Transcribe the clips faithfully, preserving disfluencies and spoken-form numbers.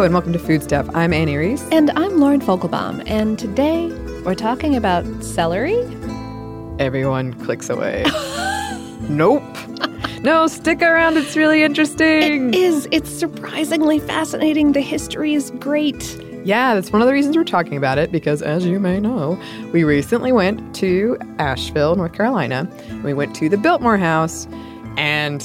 and welcome to Food Stuff. I'm Annie Reese. And I'm Lauren Fogelbaum, and today we're talking about celery. Everyone clicks away. Nope. No, stick around. It's really interesting. It is. It's surprisingly fascinating. The history is great. Yeah, that's one of the reasons we're talking about it, because as you may know, we recently went to Asheville, North Carolina. We went to the Biltmore House, and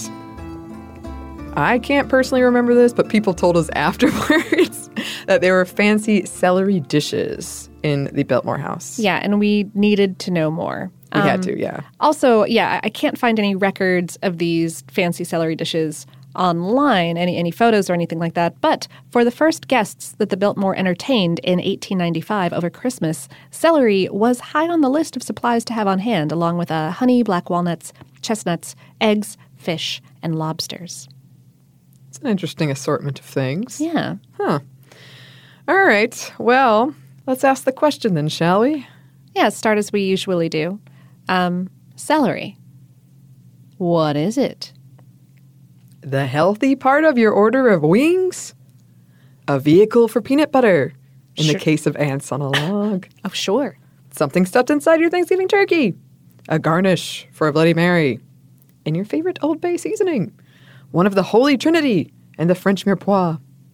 I can't personally remember this, but people told us afterwards that there were fancy celery dishes in the Biltmore House. Yeah, and we needed to know more. We um, had to, yeah. Also, yeah, I can't find any records of these fancy celery dishes online, any any photos or anything like that. But for the first guests that the Biltmore entertained in eighteen ninety-five over Christmas, celery was high on the list of supplies to have on hand, along with uh, honey, black walnuts, chestnuts, eggs, fish, and lobsters. It's an interesting assortment of things. Yeah. Huh. All right. Well, let's ask the question then, shall we? Yeah, start as we usually do. Um, celery. What is it? The healthy part of your order of wings? A vehicle for peanut butter, in Sure. the case of ants on a log. Oh, sure. Something stuffed inside your Thanksgiving turkey. A garnish for a Bloody Mary. And your favorite Old Bay seasoning. One of the Holy Trinity and the French mirepoix.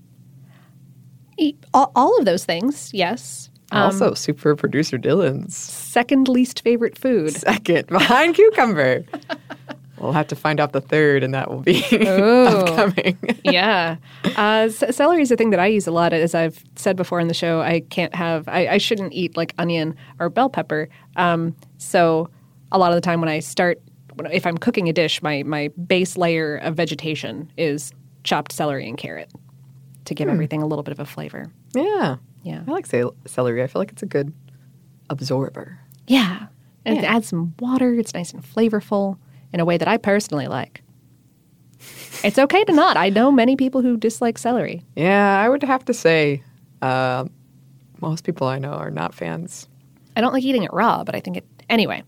E- All, all of those things, yes. Um, Also, super producer Dylan's second least favorite food. second, behind cucumber. We'll have to find out the third, and that will be Ooh. upcoming. Yeah. Uh, c- celery is a thing that I use a lot. As I've said before in the show, I can't have, I, I shouldn't eat like onion or bell pepper. Um, so a lot of the time when I start, when, if I'm cooking a dish, my, my base layer of vegetation is chopped celery and carrot to give Hmm. everything a little bit of a flavor. Yeah. Yeah. I like cel- celery. I feel like it's a good absorber. Yeah. And it Yeah. adds some water. It's nice and flavorful in a way that I personally like. It's okay to not. I know many people who dislike celery. Yeah, I would have to say uh, most people I know are not fans. I don't like eating it raw, but I think it... Anyway.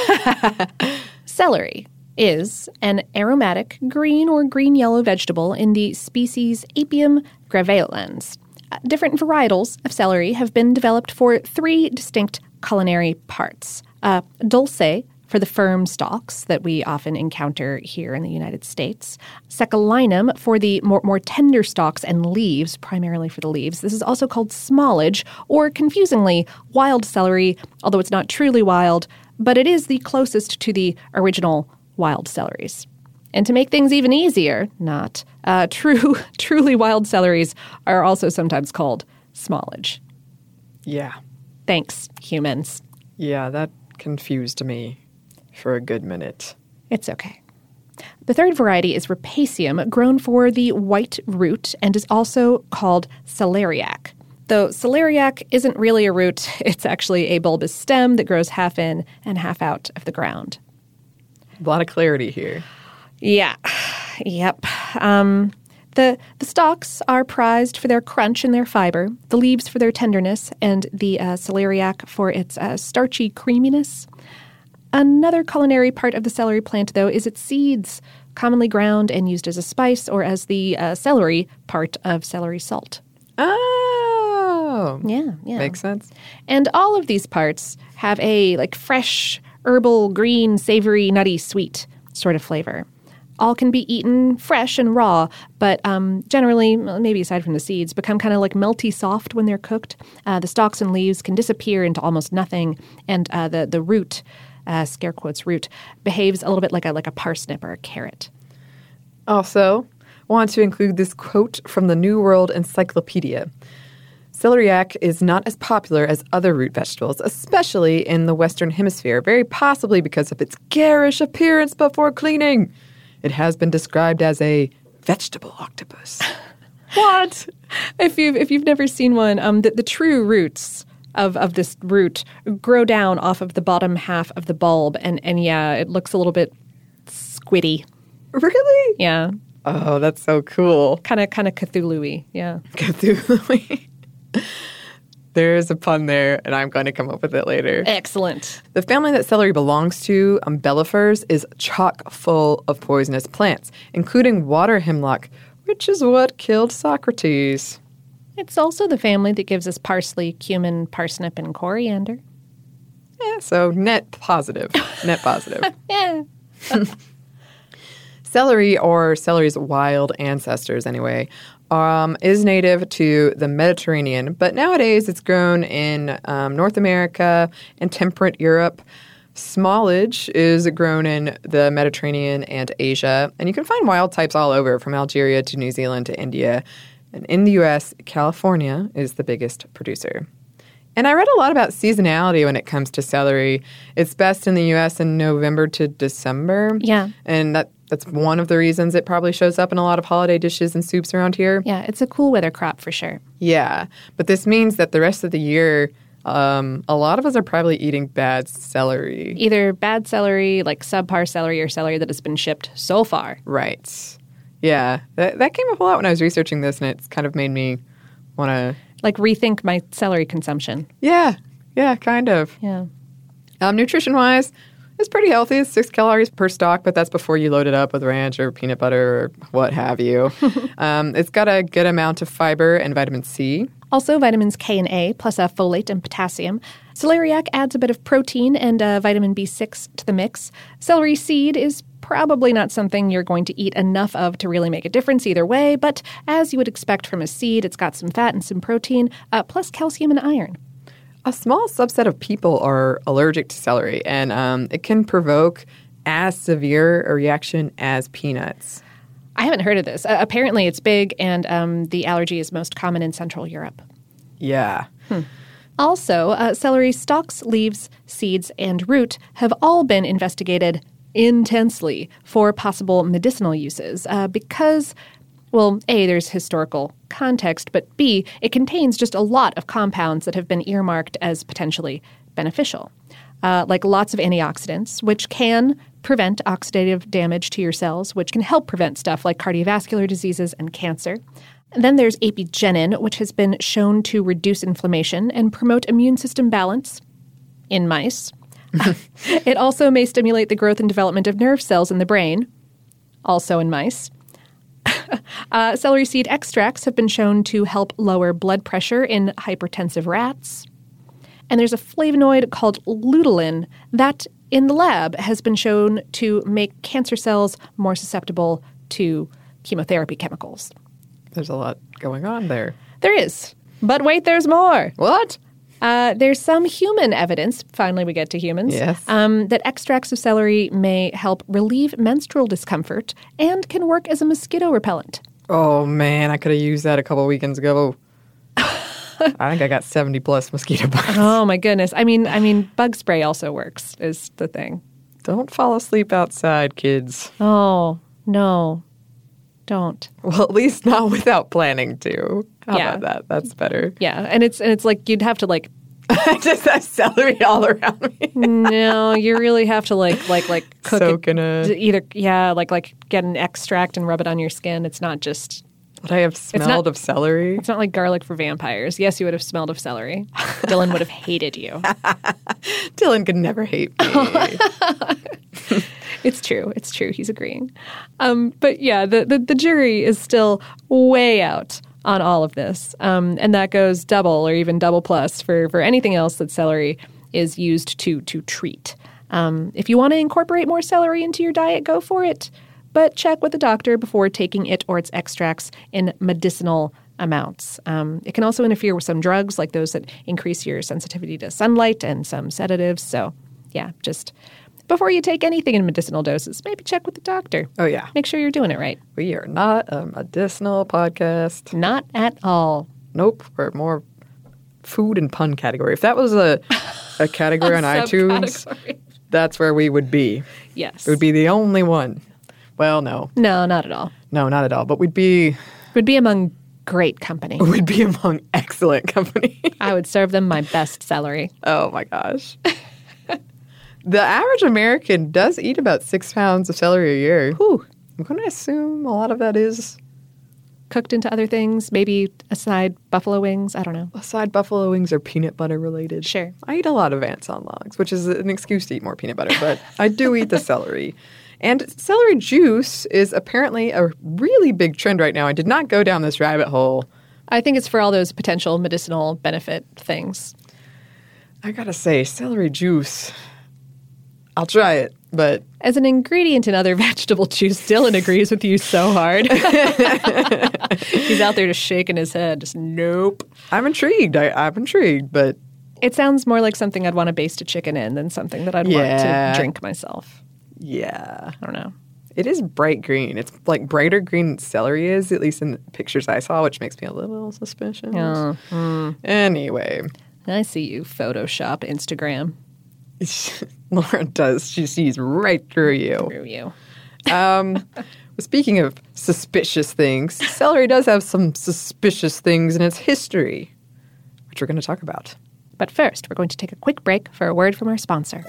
Celery is an aromatic green or green-yellow vegetable in the species Apium graveolens. Uh, different varietals of celery have been developed for three distinct culinary parts. Uh, dulce, for the firm stalks that we often encounter here in the United States. Secalinum for the more, more tender stalks and leaves, primarily for the leaves. This is also called smallage, or confusingly, wild celery, although it's not truly wild, but it is the closest to the original wild celeries. And to make things even easier, not, uh, true, truly wild celeries are also sometimes called smallage. Yeah. Thanks, humans. Yeah, that confused me for a good minute. It's okay. The third variety is Rapaceum, grown for the white root and is also called celeriac. Though celeriac isn't really a root, it's actually a bulbous stem that grows half in and half out of the ground. A lot of clarity here. Yeah. Yep. Um, the the stalks are prized for their crunch and their fiber, the leaves for their tenderness, and the uh, celeriac for its uh, starchy creaminess. Another culinary part of the celery plant, though, is its seeds, commonly ground and used as a spice or as the uh, celery part of celery salt. Oh. Yeah, yeah. Makes sense. And all of these parts have a like fresh, herbal, green, savory, nutty, sweet sort of flavor. All can be eaten fresh and raw, but um, generally, maybe aside from the seeds, become kind of like melty soft when they're cooked. Uh, the stalks and leaves can disappear into almost nothing, and uh, the the root, uh, scare quotes root, behaves a little bit like a like a parsnip or a carrot. Also, want to include this quote from the New World Encyclopedia. Celeriac is not as popular as other root vegetables, especially in the Western Hemisphere, very possibly because of its garish appearance before cleaning. It has been described as a vegetable octopus. What? If you've if you've never seen one, um, the, the true roots of, of this root grow down off of the bottom half of the bulb, and, and yeah, it looks a little bit squiddy. Really? Yeah, Oh, that's so cool. kind of kind of Cthulhu-y. Yeah. Cthulhu. There is a pun there, and I'm going to come up with it later. Excellent. The family that celery belongs to, umbellifers, is chock full of poisonous plants, including water hemlock, which is what killed Socrates. It's also the family that gives us parsley, cumin, parsnip, and coriander. Yeah, so net positive. Net positive. Yeah. Celery, or celery's wild ancestors anyway, um, is native to the Mediterranean, but nowadays it's grown in um, North America and temperate Europe. Smallage is grown in the Mediterranean and Asia, and you can find wild types all over, from Algeria to New Zealand to India. And in the U S, California is the biggest producer. And I read a lot about seasonality when it comes to celery. It's best in the U S in November to December. Yeah. And that that's one of the reasons it probably shows up in a lot of holiday dishes and soups around here. Yeah, it's a cool weather crop for sure. Yeah. But this means that the rest of the year, um, a lot of us are probably eating bad celery. Either bad celery, like subpar celery, or celery that has been shipped so far. Right. Yeah. That, that came up a lot when I was researching this, and it's kind of made me want to... Like rethink my celery consumption. Yeah. Yeah, kind of. Yeah. Um, nutrition-wise, it's pretty healthy. It's six calories per stalk, but that's before you load it up with ranch or peanut butter or what have you. um, it's got a good amount of fiber and vitamin C. Also vitamins K and A, plus a folate and potassium. Celeriac adds a bit of protein and uh, vitamin B six to the mix. Celery seed is probably not something you're going to eat enough of to really make a difference either way, but as you would expect from a seed, it's got some fat and some protein, uh, plus calcium and iron. A small subset of people are allergic to celery, and um, it can provoke as severe a reaction as peanuts. I haven't heard of this. Uh, apparently it's big, and um, the allergy is most common in Central Europe. Yeah. Hmm. Also, uh, celery stalks, leaves, seeds, and root have all been investigated intensely for possible medicinal uses uh, because, well, A, there's historical context, but B, it contains just a lot of compounds that have been earmarked as potentially beneficial, uh, like lots of antioxidants, which can prevent oxidative damage to your cells, which can help prevent stuff like cardiovascular diseases and cancer. And then there's apigenin, which has been shown to reduce inflammation and promote immune system balance in mice. It also may stimulate the growth and development of nerve cells in the brain, also in mice. uh, celery seed extracts have been shown to help lower blood pressure in hypertensive rats. And there's a flavonoid called luteolin that, in the lab, has been shown to make cancer cells more susceptible to chemotherapy chemicals. There's a lot going on there. There is. But wait, there's more. What? Uh, there's some human evidence, finally we get to humans, yes. um, that extracts of celery may help relieve menstrual discomfort and can work as a mosquito repellent. Oh, man, I could have used that a couple weekends ago. I think I got seventy plus mosquito bites. Oh, my goodness. I mean, I mean, bug spray also works, is the thing. Don't fall asleep outside, kids. Oh, no. Don't. Well, at least not without planning to. How Yeah. about that? That's better. Yeah, and it's and it's like you'd have to like I just have celery all around me. no, you really have to like like like cook Soak it, in a... either yeah, like like get an extract and rub it on your skin. It's not just Would I have smelled not- of celery? it's not like garlic for vampires. Yes, you would have smelled of celery. Dylan would have hated you. Dylan could never hate me. It's true. It's true. He's agreeing. Um, but yeah, the, the, the jury is still way out on all of this. Um, and that goes double or even double plus for, for anything else that celery is used to to treat. Um, if you want to incorporate more celery into your diet, go for it. But check with a doctor before taking it or its extracts in medicinal amounts. Um, it can also interfere with some drugs, like those that increase your sensitivity to sunlight and some sedatives. So yeah, just... before you take anything in medicinal doses, maybe check with the doctor. Oh, yeah. Make sure you're doing it right. We are not a medicinal podcast. Not at all. Nope. We're more food and pun category. If that was a, a category A on iTunes, subcategory. that's where we would be. Yes. It would be the only one. Well, no. No, not at all. No, not at all. But we'd be... Would be among great company. We'd be among excellent company. I would serve them my best celery. Oh, my gosh. The average American does eat about six pounds of celery a year. Whew. I'm going to assume a lot of that is... Cooked into other things, maybe aside buffalo wings. I don't know. aside buffalo wings or peanut butter related. Sure. I eat a lot of ants on logs, which is an excuse to eat more peanut butter, but I do eat the celery. And celery juice is apparently a really big trend right now. I did not go down this rabbit hole, I think it's for all those potential medicinal benefit things. I gotta say, celery juice, I'll try it, but... As an ingredient in other vegetable juice, Dylan agrees with you so hard. He's out there just shaking his head, just nope. I'm intrigued. I, I'm intrigued, but... It sounds more like something I'd want to baste a chicken in than something that I'd Yeah. want to drink myself. Yeah. I don't know. It is bright green. It's like brighter green than celery is, at least in the pictures I saw, which makes me a little suspicious. Oh, mm. Anyway. I see you Photoshop Instagram. Laura does. She sees right through you. Through you. Um, speaking of suspicious things, celery does have some suspicious things in its history, which we're going to talk about. But first, we're going to take a quick break for a word from our sponsor.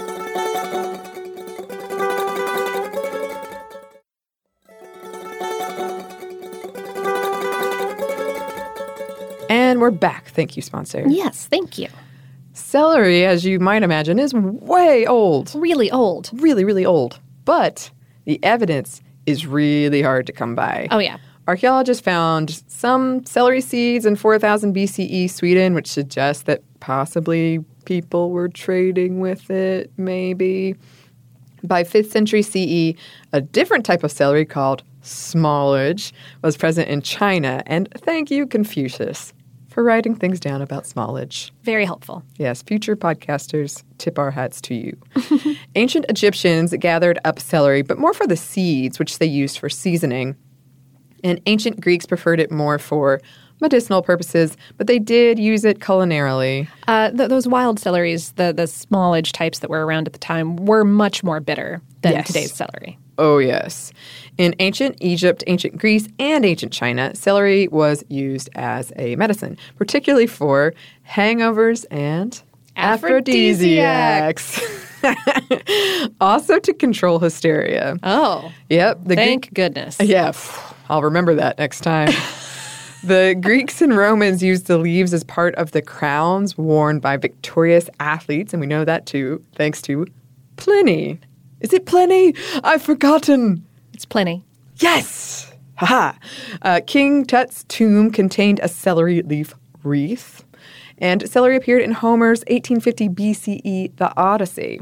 And we're back. Thank you, sponsor. Yes, thank you. Celery, as you might imagine, is way old. Really old. Really, really old. But the evidence is really hard to come by. Oh, yeah. Archaeologists found some celery seeds in four thousand B C E Sweden, which suggests that possibly people were trading with it, maybe. By fifth century C E, a different type of celery called smallage was present in China. And thank you, Confucius, for writing things down about smallage. Very helpful. Yes, future podcasters, tip our hats to you. Ancient Egyptians gathered up celery, but more for the seeds, which they used for seasoning. And ancient Greeks preferred it more for medicinal purposes, but they did use it culinarily. Uh, th- those wild celeries, the, the smallage types that were around at the time, were much more bitter than Yes. today's celery. Oh, yes. In ancient Egypt, ancient Greece, and ancient China, celery was used as a medicine, particularly for hangovers and aphrodisiacs. Also to control hysteria. Oh, Yep. The thank Greek- goodness. Yeah, phew, I'll remember that next time. The Greeks and Romans used the leaves as part of the crowns worn by victorious athletes, and we know that too, thanks to Pliny. Is it Pliny? I've forgotten. It's plenty. Yes! Haha. Uh, King Tut's tomb contained a celery leaf wreath, and celery appeared in Homer's eighteen fifty B C E The Odyssey.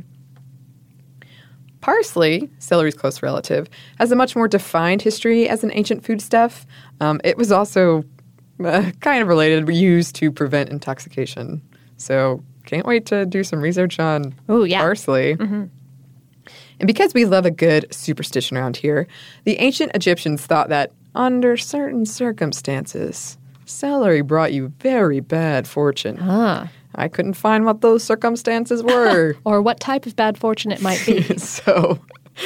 Parsley, celery's close relative, has a much more defined history as an ancient foodstuff. Um, it was also uh, kind of related, but used to prevent intoxication. So can't wait to do some research on Ooh, yeah. parsley. Mm-hmm. And because we love a good superstition around here, the ancient Egyptians thought that under certain circumstances, celery brought you very bad fortune. Ah. I couldn't find what those circumstances were. Or what type of bad fortune it might be. So,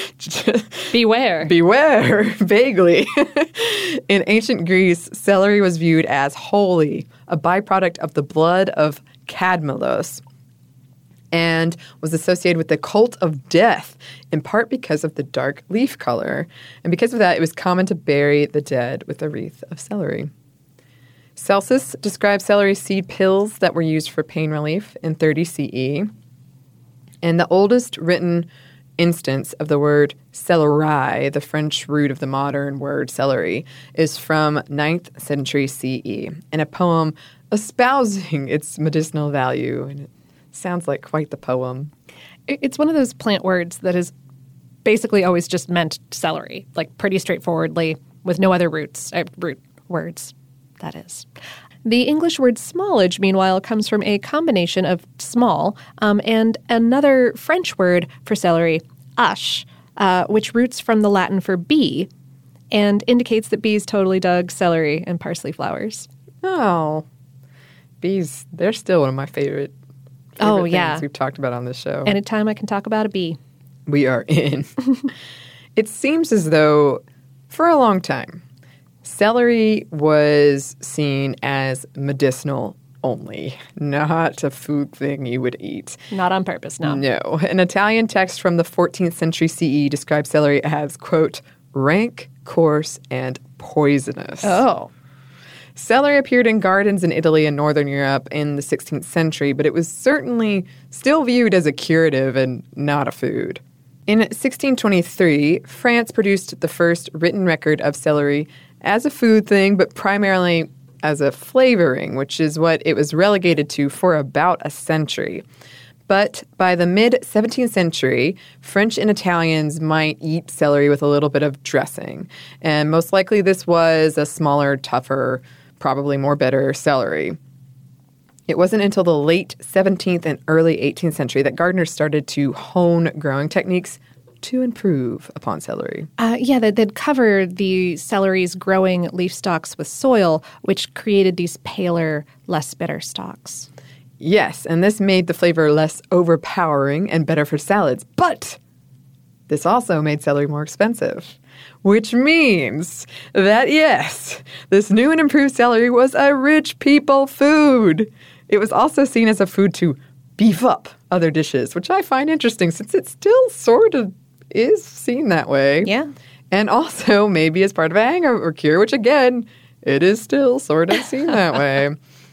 Beware. beware, vaguely. In ancient Greece, celery was viewed as holy, a byproduct of the blood of Cadmilos, and was associated with the cult of death, in part because of the dark leaf color. And because of that, it was common to bury the dead with a wreath of celery. Celsus describes celery seed pills that were used for pain relief in thirty C E. And the oldest written instance of the word céleri, the French root of the modern word celery, is from ninth century C E in a poem espousing its medicinal value. And it sounds like quite the poem. It's one of those plant words that is basically always just meant celery, like pretty straightforwardly, with no other roots, uh, root words, that is. The English word smallage, meanwhile, comes from a combination of small um, and another French word for celery, ache, uh, which roots from the Latin for bee and indicates that bees totally dug celery and parsley flowers. Oh, bees, they're still one of my favorite, favorite Oh, things yeah. we've talked about on this show. Anytime I can talk about a bee. We are in. It seems as though, for a long time, celery was seen as medicinal only, not a food thing you would eat. Not on purpose, no. No. An Italian text from the fourteenth century C E describes celery as, quote, rank, coarse, and poisonous. Oh. Celery appeared in gardens in Italy and Northern Europe in the sixteenth century, but it was certainly still viewed as a curative and not a food. In sixteen twenty-three, France produced the first written record of celery as a food thing, but primarily as a flavoring, which is what it was relegated to for about a century. But by the mid-seventeenth century, French and Italians might eat celery with a little bit of dressing. And most likely this was a smaller, tougher, probably more bitter celery. It wasn't until the late seventeenth and early eighteenth century that gardeners started to hone growing techniques to improve upon celery. Uh, yeah, they'd, they'd cover the celery's growing leaf stalks with soil, which created these paler, less bitter stalks. Yes, and this made the flavor less overpowering and better for salads. But this also made celery more expensive, which means that, yes, this new and improved celery was a rich people food. It was also seen as a food to beef up other dishes, which I find interesting since it still sort of is seen that way. Yeah. And also maybe as part of a hangover cure, which again, it is still sort of seen that way.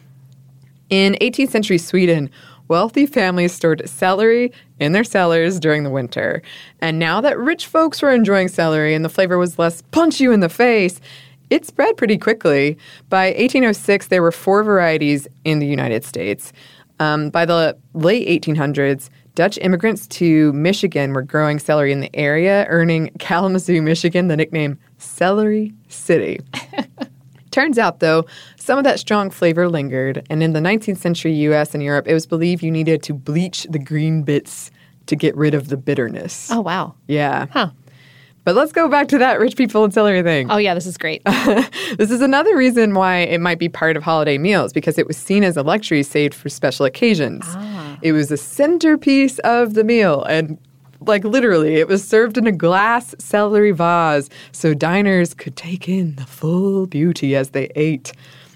In eighteenth century Sweden, wealthy families stored celery in their cellars during the winter. And now that rich folks were enjoying celery and the flavor was less punch you in the face, it spread pretty quickly. By eighteen oh six, there were four varieties in the United States. Um, by the late eighteen hundreds, Dutch immigrants to Michigan were growing celery in the area, earning Kalamazoo, Michigan, the nickname Celery City. Turns out, though, some of that strong flavor lingered, and in the nineteenth century U S and Europe, it was believed you needed to bleach the green bits to get rid of the bitterness. Oh, wow. Yeah. Huh. But let's go back to that rich people and celery thing. Oh, yeah, this is great. This is another reason why it might be part of holiday meals, because it was seen as a luxury saved for special occasions. Ah. It was a centerpiece of the meal, and like literally, it was served in a glass celery vase so diners could take in the full beauty as they ate.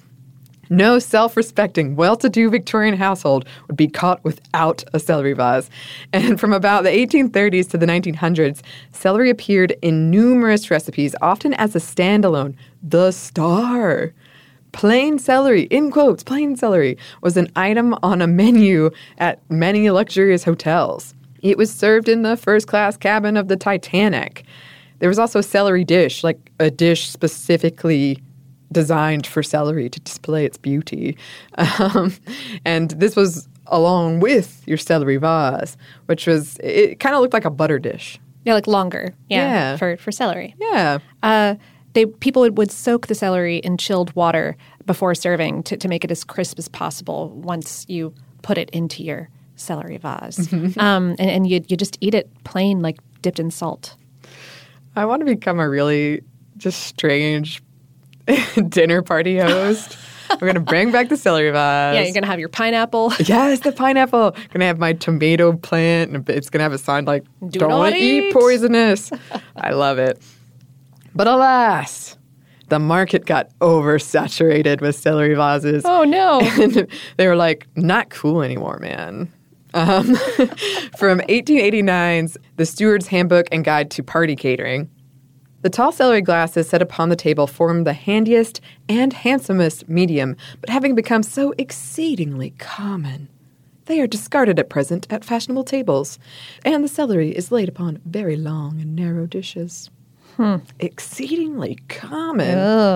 No self-respecting, well-to-do Victorian household would be caught without a celery vase. And from about the eighteen thirties to the nineteen hundreds, celery appeared in numerous recipes, often as a standalone. The star. Plain celery, in quotes, plain celery, was an item on a menu at many luxurious hotels. It was served in the first-class cabin of the Titanic. There was also a celery dish, like a dish specifically designed for celery to display its beauty. Um, and this was along with your celery vase, which was, it kind of looked like a butter dish. Yeah, like longer. Yeah, Yeah. For, for celery. Yeah. Uh, they people would, would soak the celery in chilled water before serving to, to make it as crisp as possible once you put it into your celery vase. um, and and you, you just eat it plain, like dipped in salt. I want to become a really just strange dinner party host. I'm going to bring back the celery vase. Yeah, you're going to have your pineapple. Yes, the pineapple. I'm going to have my tomato plant, and it's going to have a sign like, Do don't not eat eat." poisonous. I love it. But alas, the market got oversaturated with celery vases. Oh, no. And they were like, not cool anymore, man. Um, from eighteen eighty-nine's The Steward's Handbook and Guide to Party Catering, the tall celery glasses set upon the table formed the handiest and handsomest medium, but having become so exceedingly common, they are discarded at present at fashionable tables, and the celery is laid upon very long and narrow dishes. Hmm. Exceedingly common.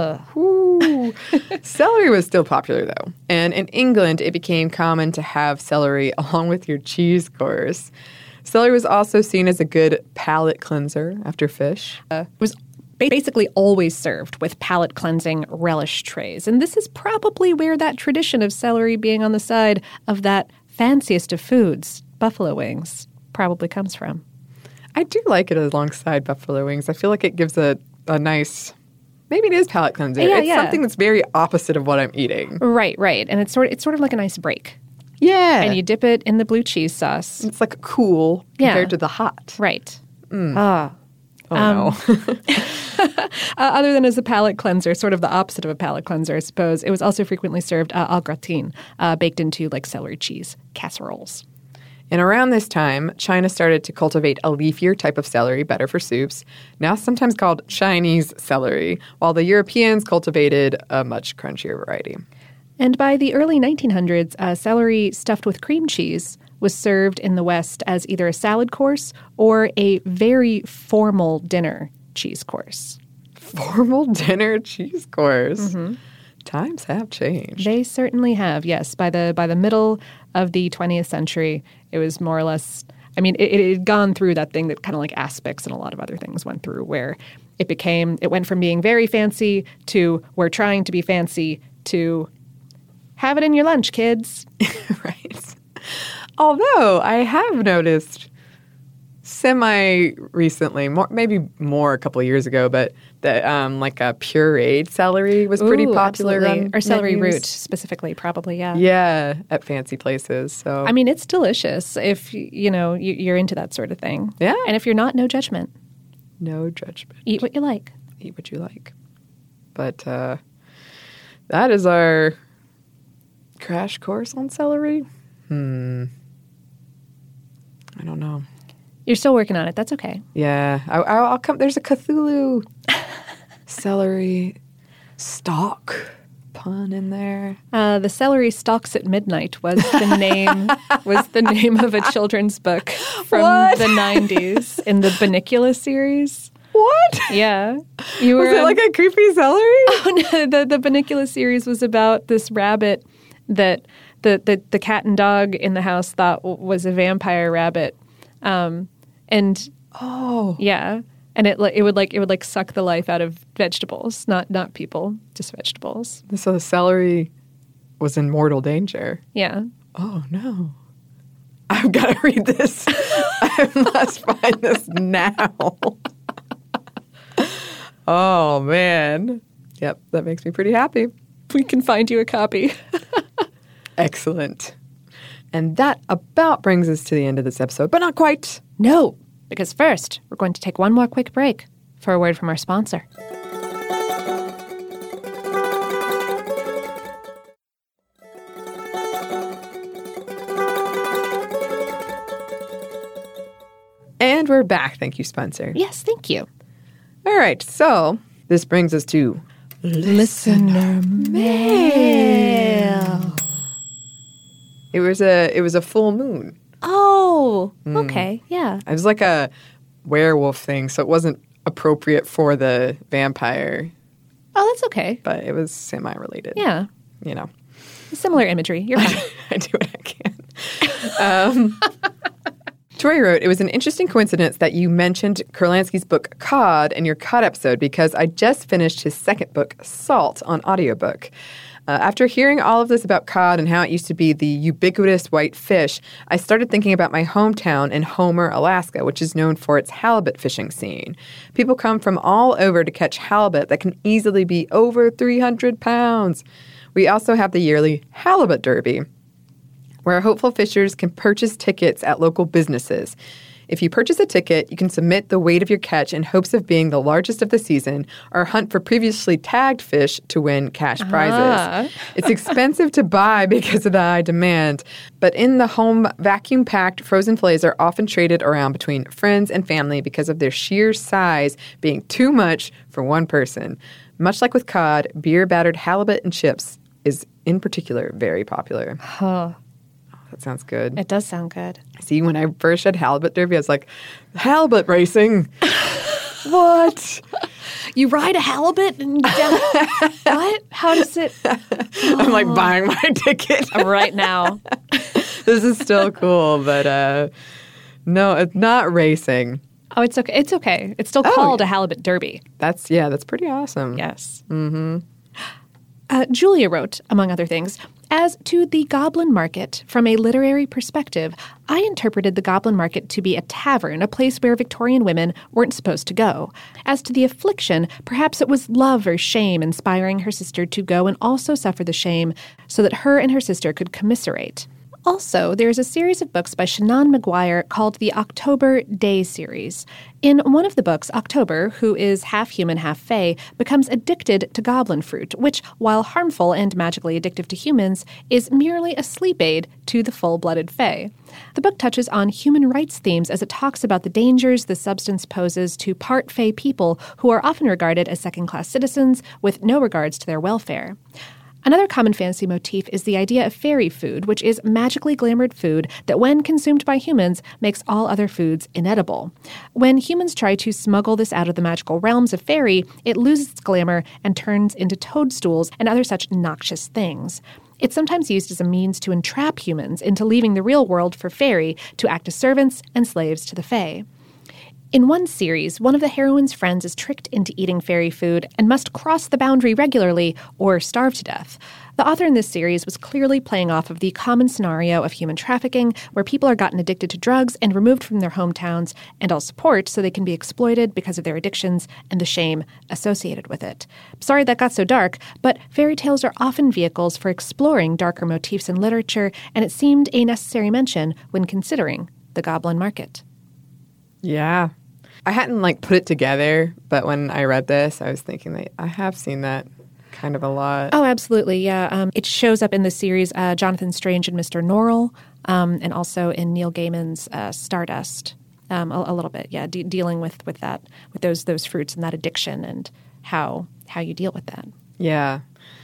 Ooh. Celery was still popular, though. And in England, it became common to have celery along with your cheese course. Celery was also seen as a good palate cleanser after fish. Uh, it was basically always served with palate cleansing relish trays. And this is probably where that tradition of celery being on the side of that fanciest of foods, buffalo wings, probably comes from. I do like it alongside buffalo wings. I feel like it gives a, a nice, maybe it is palate cleanser. Yeah, it's yeah. something that's very opposite of what I'm eating. Right, right. And it's sort of, it's sort of like a nice break. Yeah. And you dip it in the blue cheese sauce. It's like cool Yeah. compared to the hot. Right. Ah. Oh, Um, no. Uh, other than as a palate cleanser, sort of the opposite of a palate cleanser, I suppose, it was also frequently served uh, au gratin, uh, baked into like celery cheese casseroles. And around this time, China started to cultivate a leafier type of celery, better for soups, now sometimes called Chinese celery, while the Europeans cultivated a much crunchier variety. And by the early nineteen hundreds, uh, celery stuffed with cream cheese was served in the West as either a salad course or a very formal dinner cheese course. Formal dinner cheese course. Mm-hmm. Times have changed. They certainly have, yes. By the by the middle of the twentieth century, it was more or less, I mean, it, it had gone through that thing that kind of like Aspix and a lot of other things went through, where it became, it went from being very fancy to we're trying to be fancy to have it in your lunch, kids. Right. Although I have noticed semi-recently, more, maybe more a couple of years ago, but that um, like a pureed celery was pretty Ooh, popular. absolutely. On or celery menus. root specifically, probably, yeah. Yeah, at fancy places. So I mean, it's delicious if, you know, you, you're into that sort of thing. Yeah. And if you're not, no judgment. No judgment. Eat what you like. Eat what you like. But uh, that is our crash course on celery. Hmm. I don't know. You're still working on it. That's okay. Yeah. I, I'll, I'll come. There's a Cthulhu celery stalk pun in there. Uh, the Celery Stalks at Midnight was the name was the name of a children's book from What? the nineties in the Bunnicula series. What? Yeah. You Was it um, like a creepy celery? Oh, no, the, the Bunnicula series was about this rabbit that the, the, the cat and dog in the house thought w- was a vampire rabbit. Um, and Oh. yeah, and it like it would like it would like suck the life out of vegetables, not not people, just vegetables. So the celery was in mortal danger. Yeah. Oh, no. I've got to read this. I must find this now. Oh, man. Yep, that makes me pretty happy. We can find you a copy. Excellent. And that about brings us to the end of this episode, but not quite. No, because first, we're going to take one more quick break for a word from our sponsor. And we're back. Thank you, Spencer. Yes, thank you. All right, so this brings us to Listener mail. it was a it was a full moon. Oh, okay, yeah. It was like a werewolf thing, so it wasn't appropriate for the vampire, Oh, that's okay. but it was semi-related. Yeah, You know, similar imagery. You're fine. I do what I can. Um, Tori wrote, it was an interesting coincidence that you mentioned Kurlansky's book Cod in your Cod episode because I just finished his second book, Salt, on audiobook. Uh, after hearing all of this about cod and how it used to be the ubiquitous white fish, I started thinking about my hometown in Homer, Alaska, which is known for its halibut fishing scene. People come from all over to catch halibut that can easily be over three hundred pounds. We also have the yearly Halibut Derby, where hopeful fishers can purchase tickets at local businesses. If you purchase a ticket, you can submit the weight of your catch in hopes of being the largest of the season or hunt for previously tagged fish to win cash prizes. Ah. It's expensive to buy because of the high demand, but in the home, vacuum-packed frozen fillets are often traded around between friends and family because of their sheer size being too much for one person. Much like with cod, beer-battered halibut and chips is in particular very popular. Huh. That sounds good. It does sound good. See, when I first read Halibut Derby, I was like, halibut racing? What? You ride a halibut and what? How does it? I'm like buying my ticket. Right now. This is still cool, but uh, no, it's not racing. Oh, it's okay. It's okay. It's still Oh, called yeah. a halibut derby. That's, yeah, that's pretty awesome. Yes. Mm-hmm. Uh, Julia wrote, among other things, as to the Goblin Market, from a literary perspective, I interpreted the Goblin Market to be a tavern, a place where Victorian women weren't supposed to go. As to the affliction, perhaps it was love or shame inspiring her sister to go and also suffer the shame so that her and her sister could commiserate. Also, there is a series of books by Shannon Maguire called the October Day series. In one of the books, October, who is half human, half fae, becomes addicted to goblin fruit, which, while harmful and magically addictive to humans, is merely a sleep aid to the full-blooded fae. The book touches on human rights themes as it talks about the dangers the substance poses to part fae people who are often regarded as second-class citizens with no regards to their welfare. Another common fantasy motif is the idea of fairy food, which is magically glamoured food that, when consumed by humans, makes all other foods inedible. When humans try to smuggle this out of the magical realms of fairy, it loses its glamour and turns into toadstools and other such noxious things. It's sometimes used as a means to entrap humans into leaving the real world for fairy to act as servants and slaves to the fae. In one series, one of the heroine's friends is tricked into eating fairy food and must cross the boundary regularly or starve to death. The author in this series was clearly playing off of the common scenario of human trafficking, where people are gotten addicted to drugs and removed from their hometowns and all support so they can be exploited because of their addictions and the shame associated with it. Sorry that got so dark, but fairy tales are often vehicles for exploring darker motifs in literature, and it seemed a necessary mention when considering the goblin market. Yeah. I hadn't like put it together, but when I read this, I was thinking that I have seen that kind of a lot. Oh, absolutely, yeah. Um, it shows up in the series uh, Jonathan Strange and Mister Norrell, um, and also in Neil Gaiman's uh, Stardust, um, a, a little bit, yeah, de- dealing with, with that, with those those fruits and that addiction and how how you deal with that. Yeah.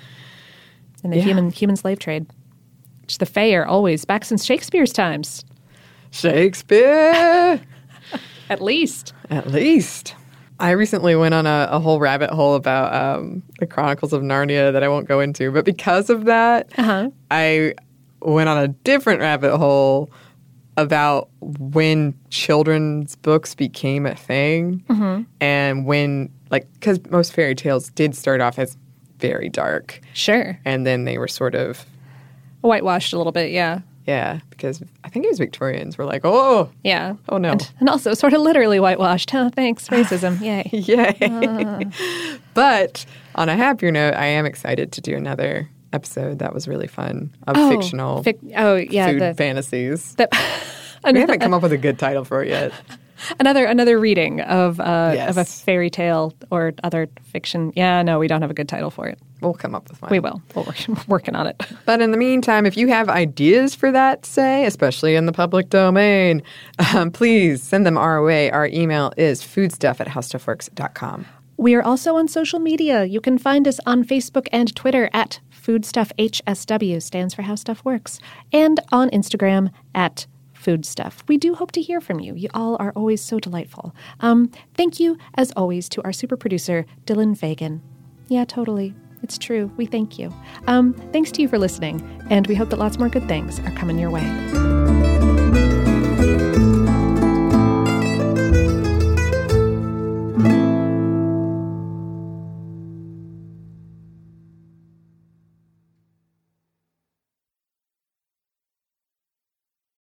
And the yeah. human human slave trade, which the Fae are always back since Shakespeare's times. Shakespeare. At least. At least. I recently went on a, a whole rabbit hole about um, the Chronicles of Narnia that I won't go into. But because of that, uh-huh. I went on a different rabbit hole about when children's books became a thing. Mm-hmm. And when, like, because most fairy tales did start off as very dark. Sure. And then they were sort of whitewashed a little bit, yeah. Yeah, because I think it was Victorians were like, oh, yeah, oh no. And, and also sort of literally whitewashed. Oh, thanks, racism, yay. Yay. Uh. But on a happier note, I am excited to do another episode that was really fun of oh, fictional fic- oh, yeah, food the, fantasies. The, we haven't come up with a good title for it yet. Another another reading of uh, yes. of a fairy tale or other fiction. Yeah, no, we don't have a good title for it. We'll come up with one. We will. We're working on it. But in the meantime, if you have ideas for that, say, especially in the public domain, um, please send them our way. Our email is foodstuff at howstuffworks dot com. We are also on social media. You can find us on Facebook and Twitter at foodstuffhsw, stands for How Stuff Works, and on Instagram at Food Stuff. We do hope to hear from you. You all are always so delightful. Um, thank you, as always, to our super producer, Dylan Fagan. Yeah, totally. It's true. We thank you. Um, thanks to you for listening, and we hope that lots more good things are coming your way.